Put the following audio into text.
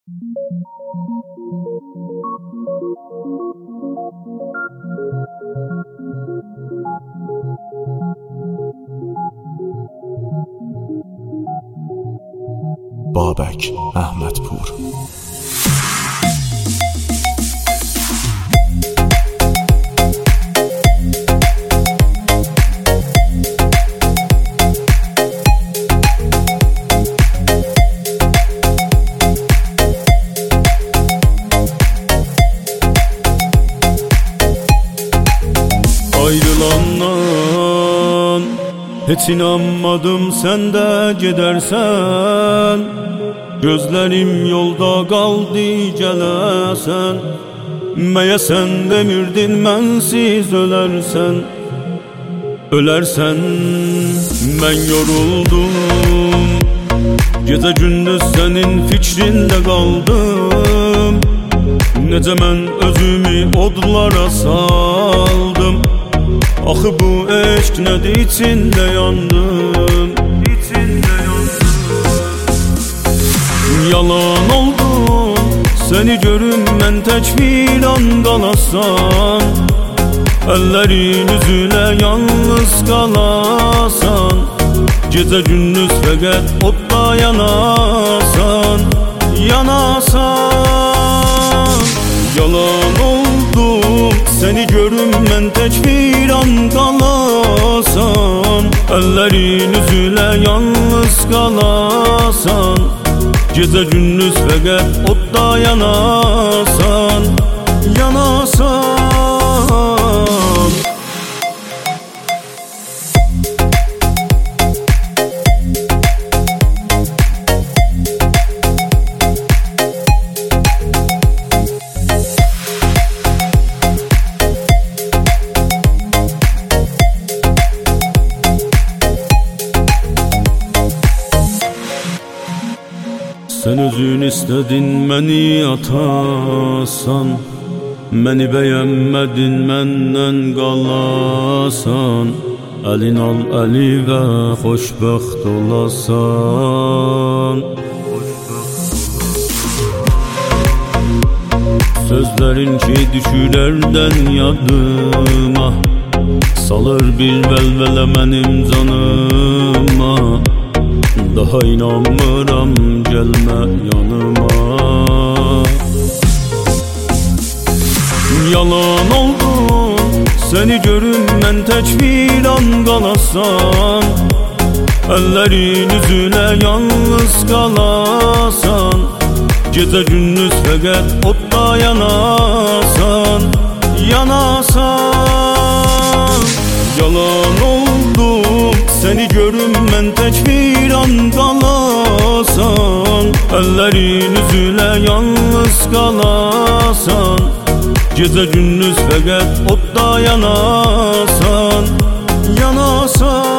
بابک احمدپور. Ayrılandan hiç inanmadım, sen de gidersen. Gözlerim yolda kaldı geləsən. Məyə sən demirdin mənsiz ölərsən. Ölərsən, mən yoruldum. Gecə gündüz sənin fikrində qaldım. Necə mən özümü odlara saldım. Axı bu eşq nədir, içində yandım. Yalan oldum, seni görüm mən tək bir an qalasan. Əllərin üzülə yalnız qalasan. Gecə gündüz fəqət odda yanasan. Yanasan. Yalan oldum, seni görüm mən tək bir an qalasan. Əllərin üzülə yalnız qalasan. Gecə gündüz fəqət odda yanasan. Yanasan. Sen özün istedin məni atasan. Məni bəyənmədin, məndən qalasan. Əlin al əli və xoşbəxt olasan. Sözlərin ki düşürərdən yadıma, salır bir vəlvələ mənim canıma. Daha inanmıram, gelme yanıma. Yalan oldum, seni görüm mən tək bir an qalasan. Əllərin üzülə yalnız qalasan. Gecə gündüz fəqət odda yanasan. Yanasan. Yalan oldum, seni görüm mən tək bir an qalasan. Əllərin üzülə yalnız qalasan. Gecə gündüz fəqət odda yanasan. Yanasan.